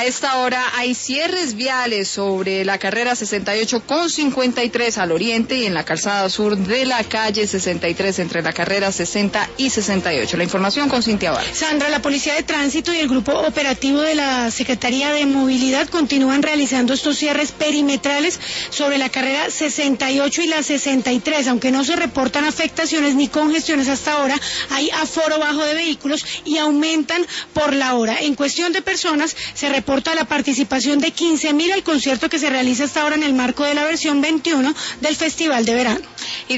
A esta hora hay cierres viales sobre la carrera 68 con 53 al oriente y en la calzada sur de la calle 63 entre la carrera 60 y 68. La información con Cintia Vargas. Sandra, la Policía de Tránsito y el Grupo Operativo de la Secretaría de Movilidad continúan realizando estos cierres perimetrales sobre la carrera 68 y la 63. Aunque no se reportan afectaciones ni congestiones hasta ahora, hay aforo bajo de vehículos y aumentan por la hora. En cuestión de personas, se reporta la participación de 15.000 al concierto que se realiza hasta ahora en el marco de la versión 21 del Festival de Verano.